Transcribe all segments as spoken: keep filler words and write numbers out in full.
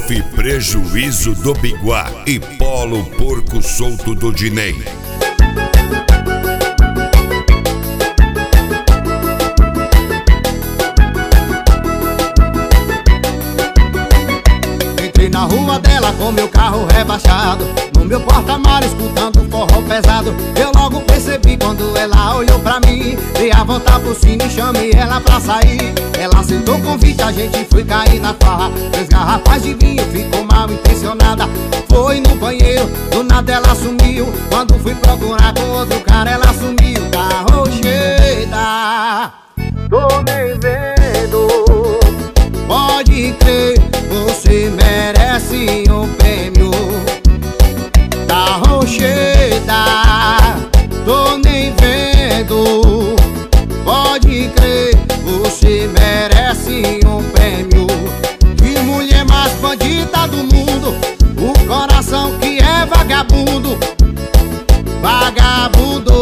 Golfe Prejuízo do Biguá e Polo Porco Solto do Dinei. Entrei na rua dela com meu carro rebaixado, no meu porta-malas escutando forró pesado. Eu logo percebi quando ela olhou pra mim, dei a volta por cima e chamei ela pra sair. Ela aceitou o convite, a gente foi cair na farra. Três garrafas de vinho, ficou mal intencionada. Foi no banheiro, do nada ela sumiu. Quando fui procurar com outro cara, ela sumiu. Tá rocheda, tô nem vendo. Pode crer, você merece um prêmio. Tá rocheda, tô nem vendo. Pode crer, você merece um prêmio. Que mulher mais bandida do mundo, o coração que é vagabundo. Vagabundo.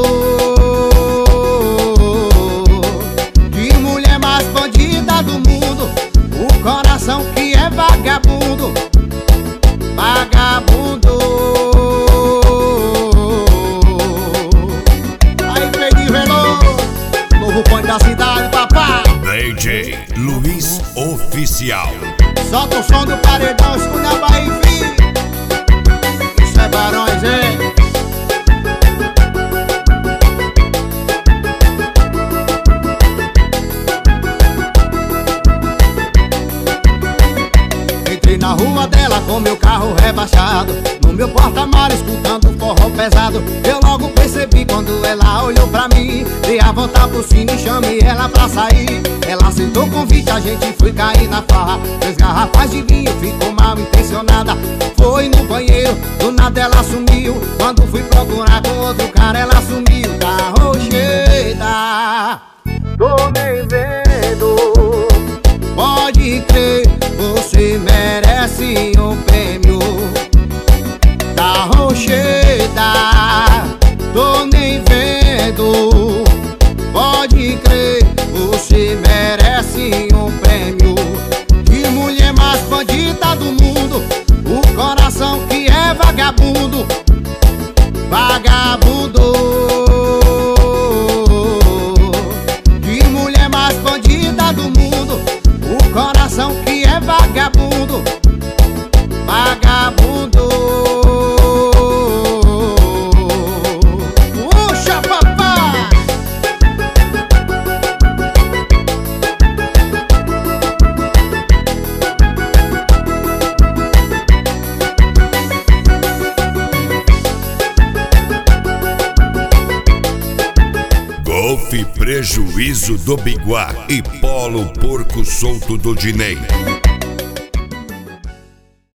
Que mulher mais bandida do mundo, o coração que é vagabundo. Vagabundo. Aí, Fredinho Veloso, novo ponto da cidade, papá. D J Luiz Oficial. Solta o som do paredão, escuta a Bahia, filho. Isso é Barões, hein? Entrei na rua dela com meu carro rebaixado, no meu porta-malas escutando forró pesado. Eu logo percebi quando ela olhou pra mim, dei a volta por cima e chamei ela pra sair. Ela aceitou o convite, a gente foi cair na farra. Três garrafas de vinho, ficou mal intencionada. Foi no banheiro, do nada ela sumiu. Quando fui procurar com outro cara, ela sumiu. Tá rocheda, tô nem vendo. Pode crer, você merece um prêmio. Tá rocheda, tô nem vendo. Pode crer, você merece um prêmio. Que mulher mais bandida do mundo, o coração que é vagabundo. Vagabundo. Que mulher mais bandida do mundo, o coração que é vagabundo. Vagabundo. Puxa, papá! Golfe Prejuízo do Biguá e Polo Porco Solto do Dinei.